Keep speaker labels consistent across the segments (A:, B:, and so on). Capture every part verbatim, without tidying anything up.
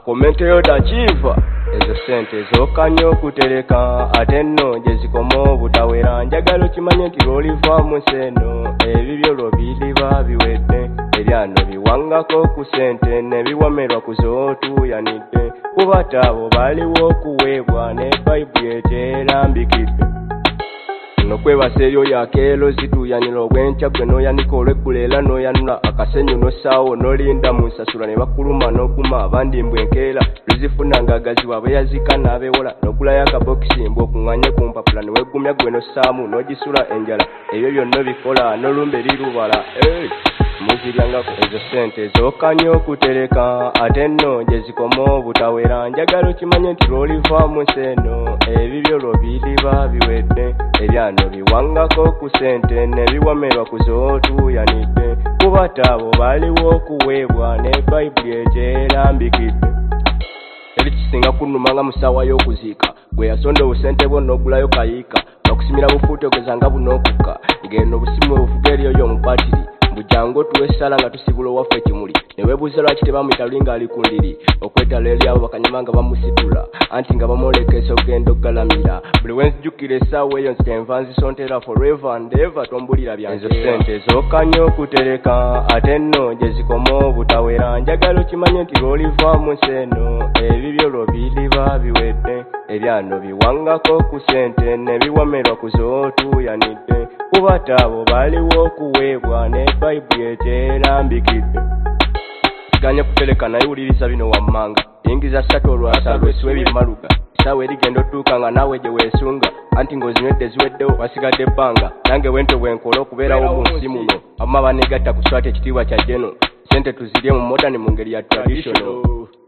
A: Komenteyo dachiva ezo sente zokanya okutereka ate nno gye zikoma obutawera njagala okimanye nti lw'oliva mu nseno ebibyo lwo biliba biwedde ebyano biwangako ku sente ne biwomerwa ku z'otuuyanidde kuba taabo baliwo okuweebwa ne bayibuli ekyerambikidde no kwebasa eryo yakeero zituuyanira obwenkya gwe n'oyanika olw'eggulu era n'oyanula akasenyu n'ossaawo n'olinda mu nsasula ne bakuluma n'okuma abandi mbwe enkeera luzifuna ng'agaziwa abeeyazika n'abeewola n'ogulayo akabokisi mbwe okuŋŋanye ku mpapula ne weggumya gwe n'ossaamu n'ogisula enjala ebyo byonna bikola n'olumbe lirubala hey! Muziryangako ezo sente zokanya okutereka ate nno gye zikoma obutawera njagala okimanye nti lw'oliva mu nseno ebibyo lwo biliba biwedde ebyano biwangako ku sente ne biwomerwa ku z'otuuyanidde kuba taabo baliwo okuweebwa ne bayibuli ekyerambikidde ebikisinga kunnuma nga musaawa y'okuziika gwe yasonda obusente bwo n'ogulayo kayiika bakusimira bufuute ogezanga bunookukka ng'eno obusimu obuvuga eriyo y'omupatiri bujango tuwe sala nga tusibula owaffe ekimuli ne weebuuza lwaki tebamuyita luli ng'ali ku ndiri okwetala eri abo bakanyama nga bamusitula anti nga bamwolekesa okugenda okugalamira buli we nzijjukira essaawa eyo nzikenva nzisontera forever and ever tombulira byange ezo sente zokanya okutereka ate nno gye zikoma obutawera njagala okimanye nti lw'oliva mu nseno ebibyo lwo biliba biwedde ebyano biwangako ku sente ne biwomerwa ku z'otuuyanidde kuba taabo baliwo okuweebwa ne bayibuli ekyerambikidde siganya kutereka naye wuliriza bino wammanga yingiza ssatu olwasa lwesiwa ebimaluga essaawa erigenda otuuka nga naawe gye weesunga anti ng'ozinywedde ziweddewo wasigadde ebbanga nange wento bwenkola okubeerawo mu nsi muno abamu abaneegatta ku swata ekitiibwa kya jeno sente tuzirye mu modani mu ngeri ya traditional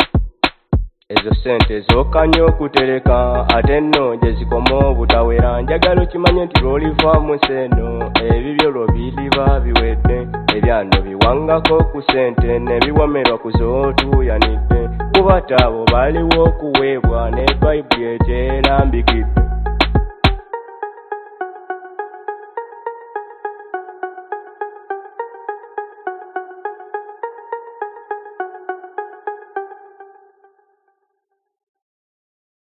A: ezo sente zokanya okutereka ate nno gye zikoma obutawera njagala okimanye nti lw'oliva mu nseno ebibyo lwo biliba biwedde ebyano biwangako ku sente ne biwomerwa ku z'otuuyanidde kuba taabo baliwo okuweebwa ne bayibuli ekyerambikidde